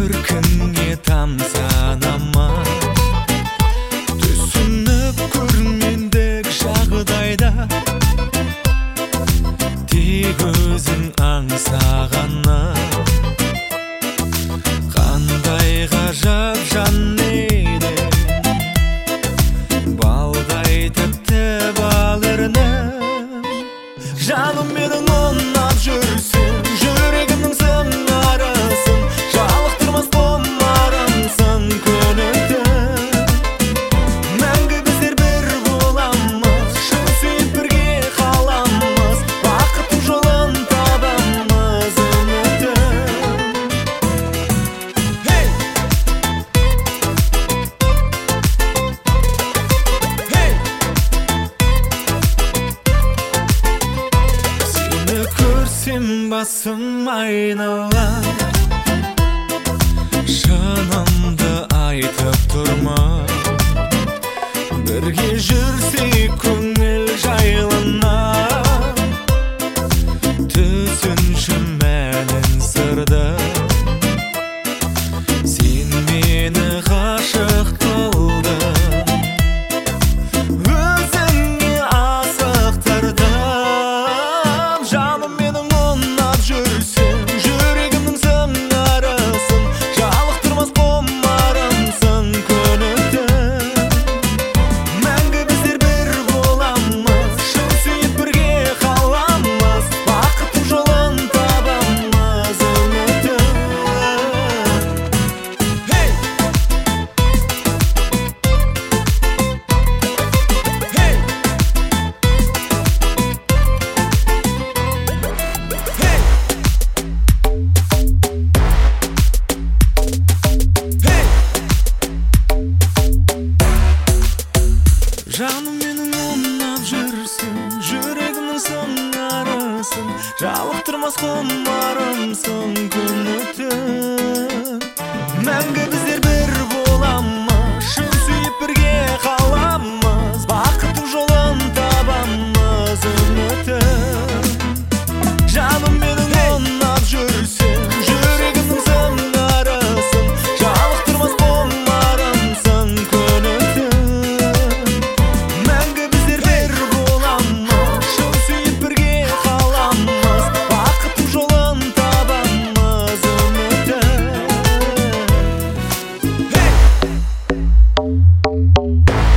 көркіңе тамсанама, түсініп көрмендік жағдайда тек өзің аңсағаны. Қандай ғажап жан едің, балдай тәтті балырным. Жаным менің ұнап жүрсің, жүрегімнің сыңарысың, жалықтырмас құмарымсың күнікті. Мәңгі біздер бір боламыз, шын сүйіп бірге қаламыз, бақыттың жолын табамыз үмітім. Сені көрсем басым айналар, шынымды айтып тұрма. Бірге жүрсек көңіл жайланар, түсінші мәнін сырды. Сен мені ғашық қылдың, өзіңе асықтырдың. Жаным менің ұнап жүрсің, жүрегімнің сыңарысың, жалықтырмас құмарымсың күнікті. Мәңгі біздер бір боламыз, шын сүйіп бірге қаламыз, бақыттың жолын табамыз үмітім. Жаным менің ұнап жүрсің, жүрегімнің сыңарысың, жалықтырмас құмарымсың күнікті. Мәңгі біздер бір боламыз, шын сүйіп бірге қаламыз, бақыттың жолын табамыз үмітім. Жаным менің ұнап жүрсің, жүрегімнің сыңарысың, жалықтырмас құмарымсың күнікті. Мәңгі біздер бір боламыз, шын сүйіп бірге қаламыз, бақыттың жолын табамыз үмітім.